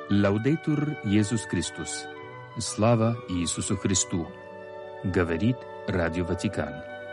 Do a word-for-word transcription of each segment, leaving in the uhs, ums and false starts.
Лаудейтур Иисус Христос. Слава Иисусу Христу. Говорит Радио Ватикан.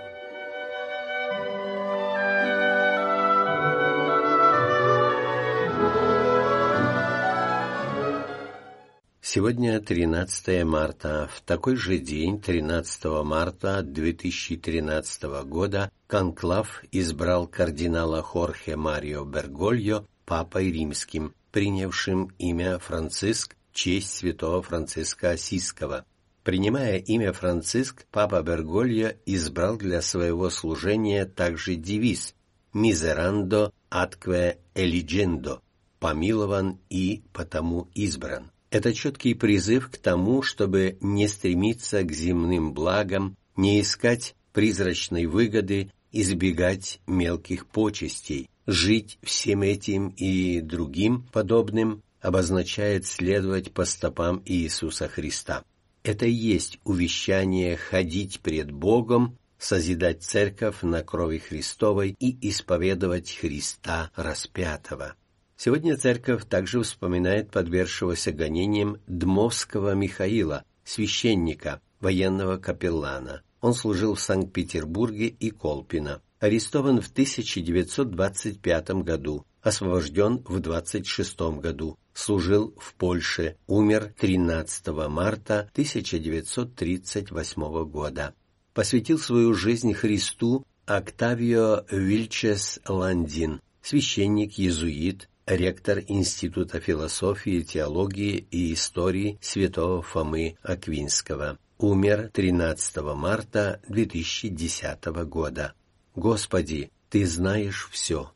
Сегодня тринадцатое марта. В такой же день, тринадцатого марта две тысячи тринадцатого года, конклав избрал кардинала Хорхе Марио Бергольо папой римским, принявшим имя Франциск в честь святого Франциска Осиского. Принимая имя Франциск, папа Бергольо избрал для своего служения также девиз «Miserando atque eligendo» – «Помилован и потому избран». Это четкий призыв к тому, чтобы не стремиться к земным благам, не искать призрачной выгоды, избегать мелких почестей. Жить всем этим и другим подобным обозначает следовать по стопам Иисуса Христа. Это и есть увещание ходить пред Богом, созидать церковь на крови Христовой и исповедовать Христа распятого. Сегодня церковь также вспоминает подвергшегося гонениям Дмовского Михаила, священника, военного капеллана. Он служил в Санкт-Петербурге и Колпино. Арестован в тысяча девятьсот двадцать пятом году, освобожден в двадцать шестом году, служил в Польше, умер тринадцатого марта тысяча девятьсот тридцать восьмого года. Посвятил свою жизнь Христу Октавио Вильчес Ландин, священник-иезуит, ректор Института философии, теологии и истории святого Фомы Аквинского. Умер тринадцатого марта две тысячи десятого года. Господи, Ты знаешь все.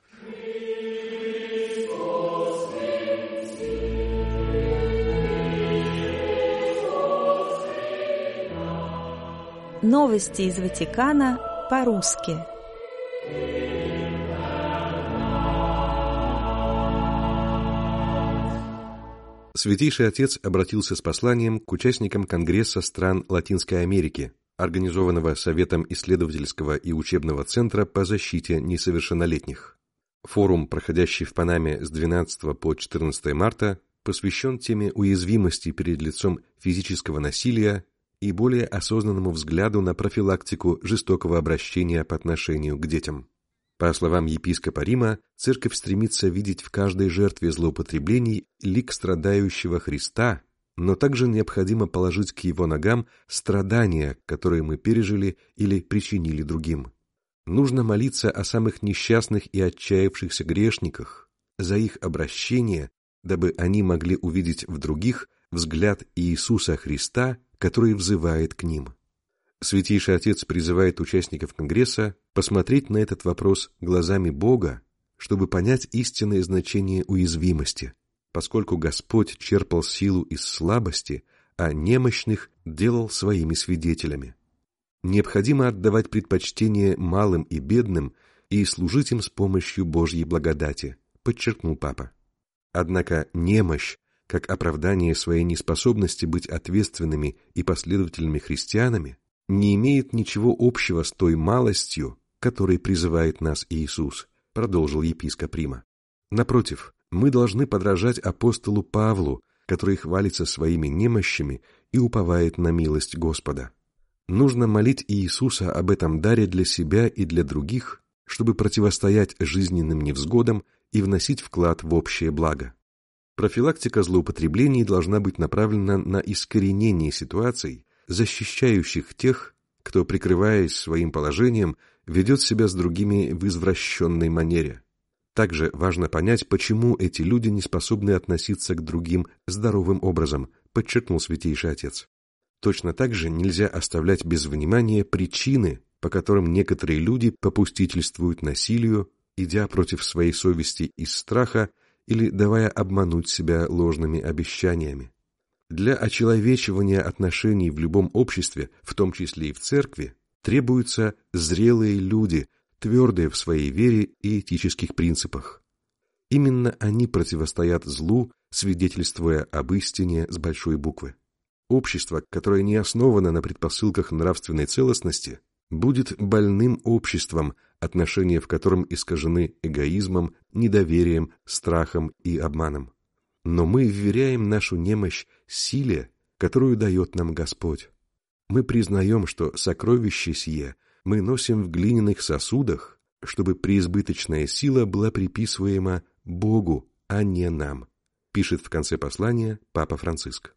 Новости из Ватикана по-русски. Святейший Отец обратился с посланием к участникам Конгресса стран Латинской Америки, организованного Советом исследовательского и учебного центра по защите несовершеннолетних. Форум, проходящий в Панаме с двенадцатого по четырнадцатое марта, посвящен теме уязвимости перед лицом физического насилия и более осознанному взгляду на профилактику жестокого обращения по отношению к детям. По словам епископа Рима, Церковь стремится видеть в каждой жертве злоупотреблений лик страдающего Христа, но также необходимо положить к Его ногам страдания, которые мы пережили или причинили другим. Нужно молиться о самых несчастных и отчаявшихся грешниках, за их обращение, дабы они могли увидеть в других взгляд Иисуса Христа, который взывает к ним. Святейший Отец призывает участников Конгресса посмотреть на этот вопрос глазами Бога, чтобы понять истинное значение уязвимости, поскольку Господь черпал силу из слабости, а немощных делал своими свидетелями. Необходимо отдавать предпочтение малым и бедным и служить им с помощью Божьей благодати, подчеркнул Папа. Однако немощь, как оправдание своей неспособности быть ответственными и последовательными христианами, не имеет ничего общего с той малостью, которой призывает нас Иисус, продолжил епископ Рима. Напротив, мы должны подражать апостолу Павлу, который хвалится своими немощами и уповает на милость Господа. Нужно молить Иисуса об этом даре для себя и для других, чтобы противостоять жизненным невзгодам и вносить вклад в общее благо. Профилактика злоупотреблений должна быть направлена на искоренение ситуаций, защищающих тех, кто, прикрываясь своим положением, ведет себя с другими в извращенной манере. Также важно понять, почему эти люди не способны относиться к другим здоровым образом, подчеркнул Святейший Отец. Точно так же нельзя оставлять без внимания причины, по которым некоторые люди попустительствуют насилию, идя против своей совести из страха или давая обмануть себя ложными обещаниями. Для очеловечивания отношений в любом обществе, в том числе и в церкви, требуются зрелые люди, твердые в своей вере и этических принципах. Именно они противостоят злу, свидетельствуя об истине с большой буквы. Общество, которое не основано на предпосылках нравственной целостности, будет больным обществом, отношения в котором искажены эгоизмом, недоверием, страхом и обманом. но мы вверяем нашу немощь силе, которую дает нам Господь. Мы признаем, что сокровище сие мы носим в глиняных сосудах, чтобы преизбыточная сила была приписываема Богу, а не нам, пишет в конце послания Папа Франциск.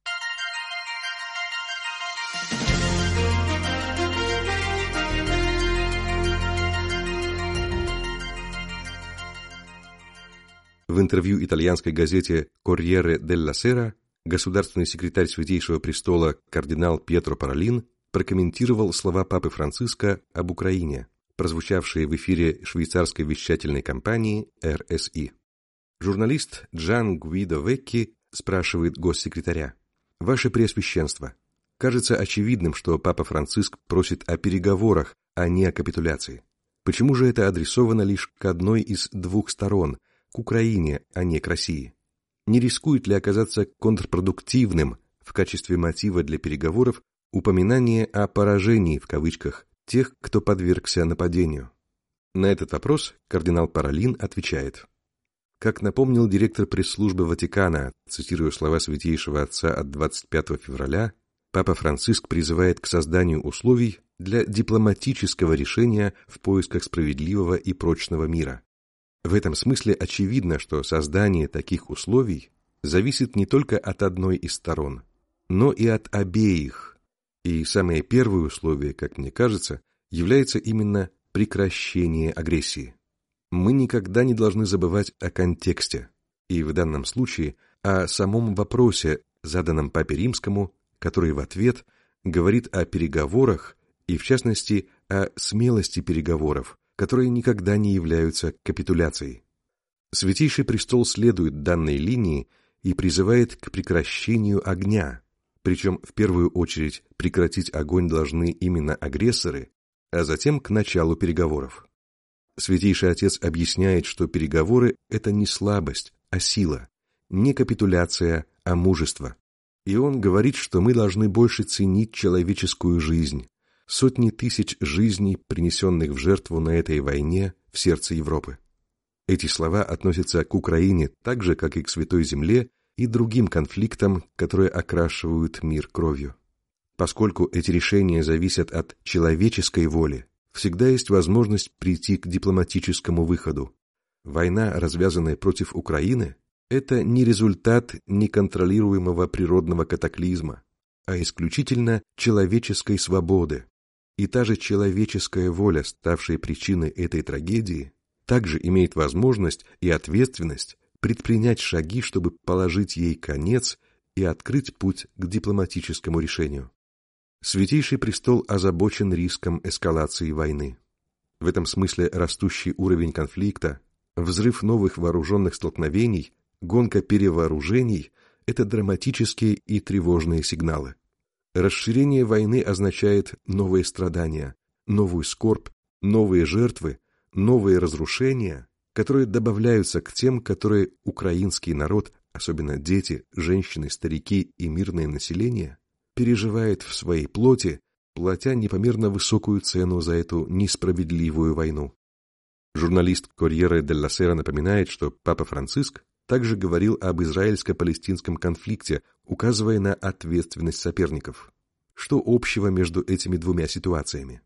В интервью итальянской газете «Корьере делла Сера» государственный секретарь Святейшего Престола кардинал Пьетро Паролин прокомментировал слова Папы Франциска об Украине, прозвучавшие в эфире швейцарской вещательной компании эр эс и. Журналист Джан Гуидо Векки спрашивает госсекретаря: «Ваше Преосвященство, кажется очевидным, что Папа Франциск просит о переговорах, а не о капитуляции. Почему же это адресовано лишь к одной из двух сторон, к Украине, а не к России? Не рискует ли оказаться контрпродуктивным в качестве мотива для переговоров упоминание о «поражении» в кавычках тех, кто подвергся нападению?» На этот вопрос кардинал Паролин отвечает: «Как напомнил директор пресс-службы Ватикана, цитирую слова Святейшего Отца от двадцать пятого февраля, Папа Франциск призывает к созданию условий для дипломатического решения в поисках справедливого и прочного мира. В этом смысле очевидно, что создание таких условий зависит не только от одной из сторон, но и от обеих. И самое первое условие, как мне кажется, является именно прекращение агрессии. Мы никогда не должны забывать о контексте, и в данном случае о самом вопросе, заданном Папе Римскому, который в ответ говорит о переговорах и, в частности, о смелости переговоров, которые никогда не являются капитуляцией. Святейший Престол следует данной линии и призывает к прекращению огня, причем в первую очередь прекратить огонь должны именно агрессоры, а затем к началу переговоров. Святейший Отец объясняет, что переговоры – это не слабость, а сила, не капитуляция, а мужество. И он говорит, что мы должны больше ценить человеческую жизнь, сотни тысяч жизней, принесенных в жертву на этой войне в сердце Европы. Эти слова относятся к Украине так же, как и к Святой Земле и другим конфликтам, которые окрашивают мир кровью. Поскольку эти решения зависят от человеческой воли, всегда есть возможность прийти к дипломатическому выходу. Война, развязанная против Украины, это не результат неконтролируемого природного катаклизма, а исключительно человеческой свободы. И та же человеческая воля, ставшая причиной этой трагедии, также имеет возможность и ответственность предпринять шаги, чтобы положить ей конец и открыть путь к дипломатическому решению. Святейший Престол озабочен риском эскалации войны. В этом смысле растущий уровень конфликта, взрыв новых вооруженных столкновений, гонка перевооружений – это драматические и тревожные сигналы. Расширение войны означает новые страдания, новую скорбь, новые жертвы, новые разрушения, которые добавляются к тем, которые украинский народ, особенно дети, женщины, старики и мирное население, переживает в своей плоти, платя непомерно высокую цену за эту несправедливую войну. Журналист «Корьере делла Сера» напоминает, что Папа Франциск также говорил об израильско-палестинском конфликте, указывая на ответственность соперников. Что общего между этими двумя ситуациями?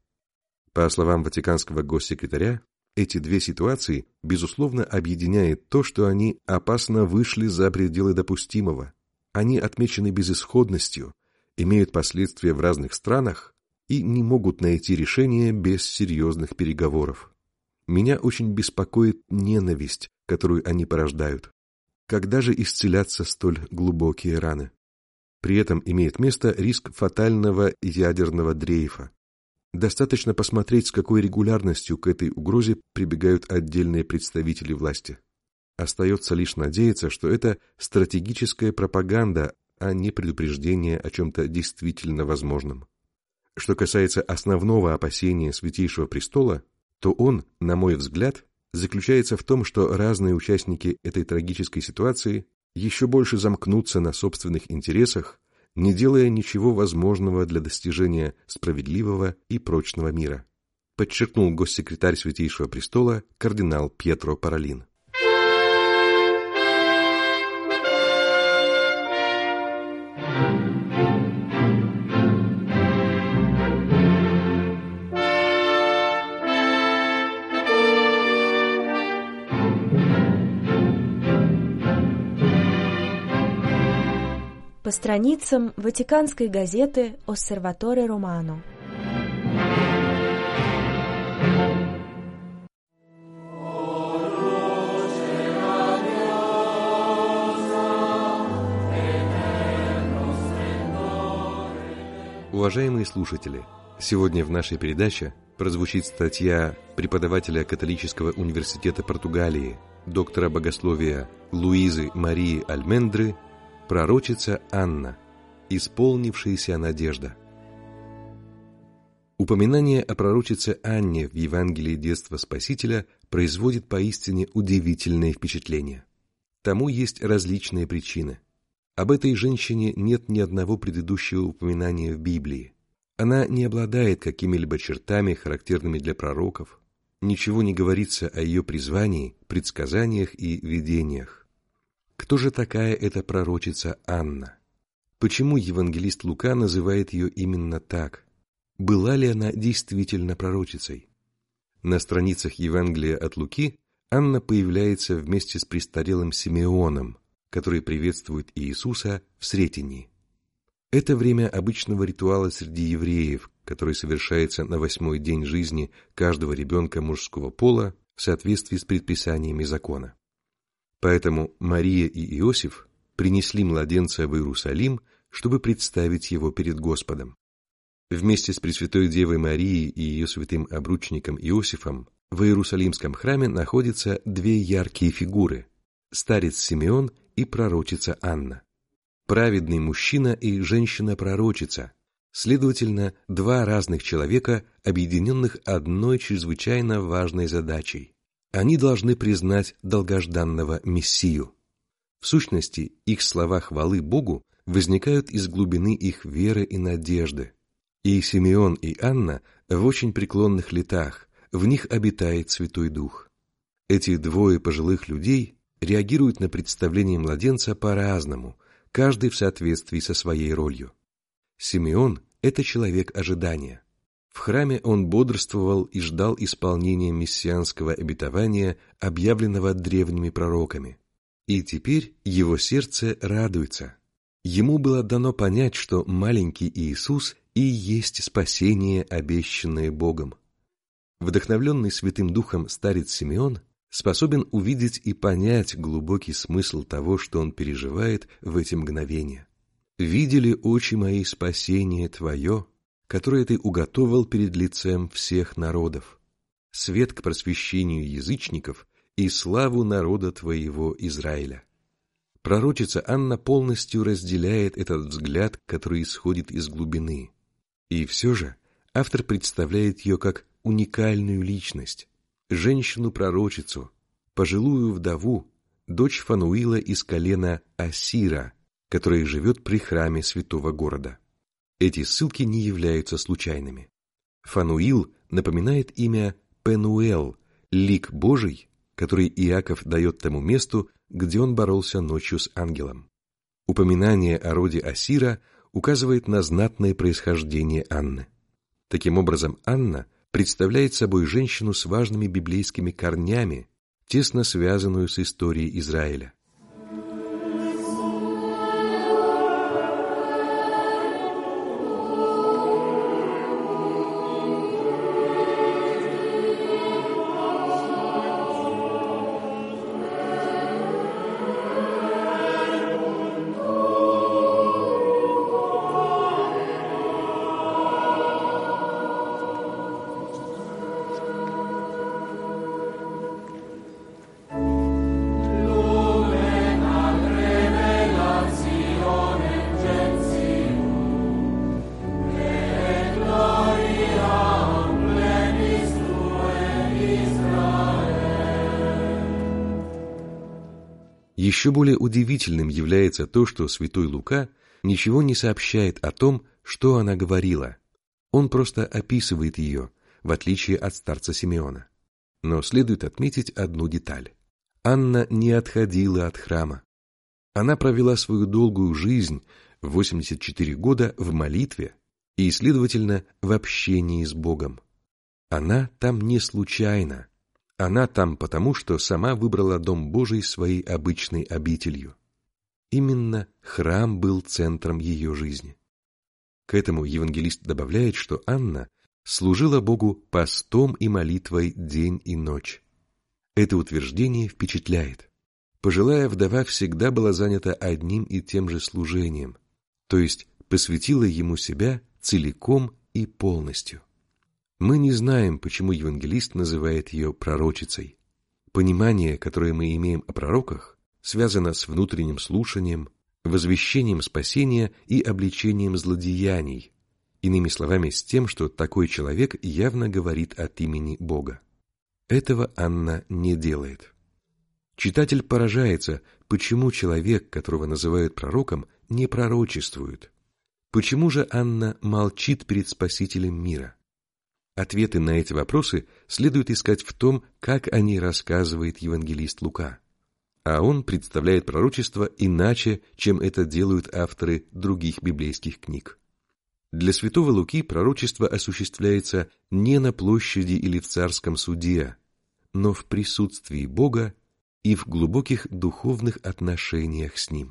По словам ватиканского госсекретаря, эти две ситуации, безусловно, объединяет то, что они опасно вышли за пределы допустимого. Они отмечены безысходностью, имеют последствия в разных странах и не могут найти решение без серьезных переговоров. Меня очень беспокоит ненависть, которую они порождают. Когда же исцелятся столь глубокие раны? При этом имеет место риск фатального ядерного дрейфа. Достаточно посмотреть, с какой регулярностью к этой угрозе прибегают отдельные представители власти. Остается лишь надеяться, что это стратегическая пропаганда, а не предупреждение о чем-то действительно возможном. Что касается основного опасения Святейшего Престола, то он, на мой взгляд, заключается в том, что разные участники этой трагической ситуации еще больше замкнутся на собственных интересах, не делая ничего возможного для достижения справедливого и прочного мира, подчеркнул госсекретарь Святейшего Престола кардинал Пьетро Паролин. по страницам Ватиканской газеты «Оссерваторе Романо». Уважаемые слушатели, сегодня в нашей передаче прозвучит статья преподавателя Католического университета Португалии, доктора богословия Луизы Марии Альмендры «Пророчица Анна. Исполнившаяся надежда». Упоминание о пророчице Анне в Евангелии детства Спасителя производит поистине удивительное впечатление. Тому есть различные причины. Об этой женщине нет ни одного предыдущего упоминания в Библии. Она не обладает какими-либо чертами, характерными для пророков. Ничего не говорится о ее призвании, предсказаниях и видениях. Кто же такая эта пророчица Анна? Почему евангелист Лука называет ее именно так? Была ли она действительно пророчицей? На страницах Евангелия от Луки Анна появляется вместе с престарелым Симеоном, который приветствует Иисуса в Сретении. Это время обычного ритуала среди евреев, который совершается на восьмой день жизни каждого ребенка мужского пола в соответствии с предписаниями закона. Поэтому Мария и Иосиф принесли младенца в Иерусалим, чтобы представить его перед Господом. Вместе с Пресвятой Девой Марией и ее святым обручником Иосифом в Иерусалимском храме находятся две яркие фигуры – старец Симеон и пророчица Анна. Праведный мужчина и женщина-пророчица, следовательно, два разных человека, объединенных одной чрезвычайно важной задачей. Они должны признать долгожданного Мессию. В сущности, их слова хвалы Богу возникают из глубины их веры и надежды. И Симеон, и Анна в очень преклонных летах, в них обитает Святой Дух. Эти двое пожилых людей реагируют на представление младенца по-разному, каждый в соответствии со своей ролью. Симеон – это человек ожидания. В храме он бодрствовал и ждал исполнения мессианского обетования, объявленного древними пророками. И теперь его сердце радуется. Ему было дано понять, что маленький Иисус и есть спасение, обещанное Богом. Вдохновленный Святым Духом старец Симеон способен увидеть и понять глубокий смысл того, что он переживает в эти мгновения. «Видели очи мои спасение Твое, которое Ты уготовил перед лицем всех народов, свет к просвещению язычников и славу народа Твоего Израиля». Пророчица Анна полностью разделяет этот взгляд, который исходит из глубины. И все же автор представляет ее как уникальную личность, женщину-пророчицу, пожилую вдову, дочь Фануила из колена Асира, которая живет при храме святого города. Эти ссылки не являются случайными. Фануил напоминает имя Пенуэл, лик Божий, который Иаков дает тому месту, где он боролся ночью с ангелом. Упоминание о роде Асира указывает на знатное происхождение Анны. Таким образом, Анна представляет собой женщину с важными библейскими корнями, тесно связанную с историей Израиля. Еще более удивительным является то, что святой Лука ничего не сообщает о том, что она говорила. Он просто описывает ее, в отличие от старца Симеона. Но следует отметить одну деталь. Анна не отходила от храма. Она провела свою долгую жизнь, восемьдесят четыре года, в молитве и, следовательно, в общении с Богом. Она там не случайно. Она там потому, что сама выбрала Дом Божий своей обычной обителью. Именно храм был центром ее жизни. К этому евангелист добавляет, что Анна служила Богу постом и молитвой день и ночь. Это утверждение впечатляет. Пожилая вдова всегда была занята одним и тем же служением, то есть посвятила ему себя целиком и полностью. Мы не знаем, почему евангелист называет ее пророчицей. Понимание, которое мы имеем о пророках, связано с внутренним слушанием, возвещением спасения и обличением злодеяний, иными словами, с тем, что такой человек явно говорит от имени Бога. Этого Анна не делает. Читатель поражается, почему человек, которого называют пророком, не пророчествует. Почему же Анна молчит перед Спасителем мира? Ответы на эти вопросы следует искать в том, как о ней рассказывает евангелист Лука. А он представляет пророчество иначе, чем это делают авторы других библейских книг. Для святого Луки пророчество осуществляется не на площади или в царском суде, но в присутствии Бога и в глубоких духовных отношениях с Ним.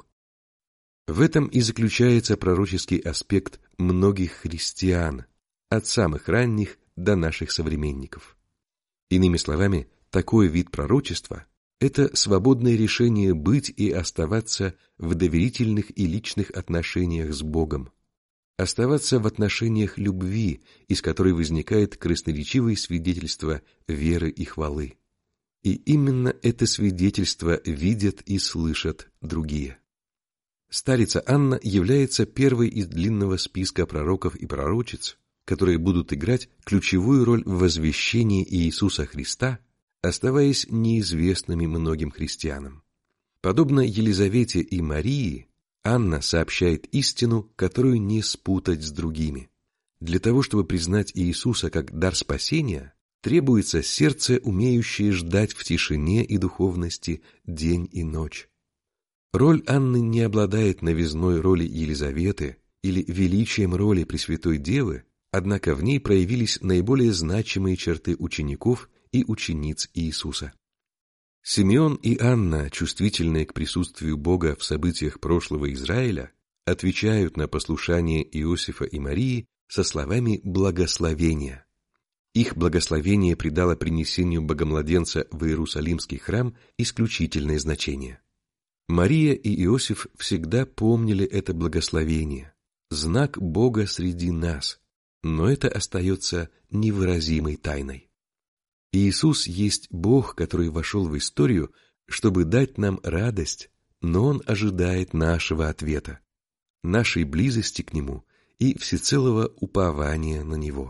В этом и заключается пророческий аспект многих христиан, от самых ранних до наших современников. Иными словами, такой вид пророчества – это свободное решение быть и оставаться в доверительных и личных отношениях с Богом, оставаться в отношениях любви, из которой возникает красноречивое свидетельство веры и хвалы. И именно это свидетельство видят и слышат другие. Старица Анна является первой из длинного списка пророков и пророчиц, которые будут играть ключевую роль в возвещении Иисуса Христа, оставаясь неизвестными многим христианам. Подобно Елизавете и Марии, Анна сообщает истину, которую не спутать с другими. Для того, чтобы признать Иисуса как дар спасения, требуется сердце, умеющее ждать в тишине и духовности день и ночь. Роль Анны не обладает новизной роли Елизаветы или величием роли Пресвятой Девы, однако в ней проявились наиболее значимые черты учеников и учениц Иисуса. Симеон и Анна, чувствительные к присутствию Бога в событиях прошлого Израиля, отвечают на послушание Иосифа и Марии со словами благословения. Их благословение придало принесению богомладенца в Иерусалимский храм исключительное значение. Мария и Иосиф всегда помнили это благословение, знак Бога среди нас, но это остается невыразимой тайной. Иисус есть Бог, который вошел в историю, чтобы дать нам радость, но Он ожидает нашего ответа, нашей близости к Нему и всецелого упования на Него.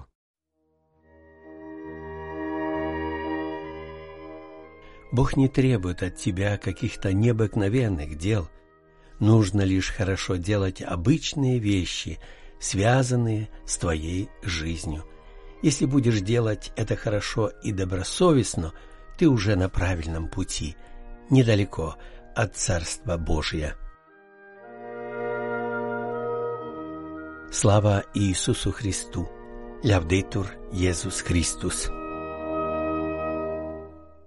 Бог не требует от тебя каких-то необыкновенных дел. Нужно лишь хорошо делать обычные вещи, связанные с твоей жизнью. Если будешь делать это хорошо и добросовестно, ты уже на правильном пути, недалеко от Царства Божия. Слава Иисусу Христу! Лявдетур Иисус Христос!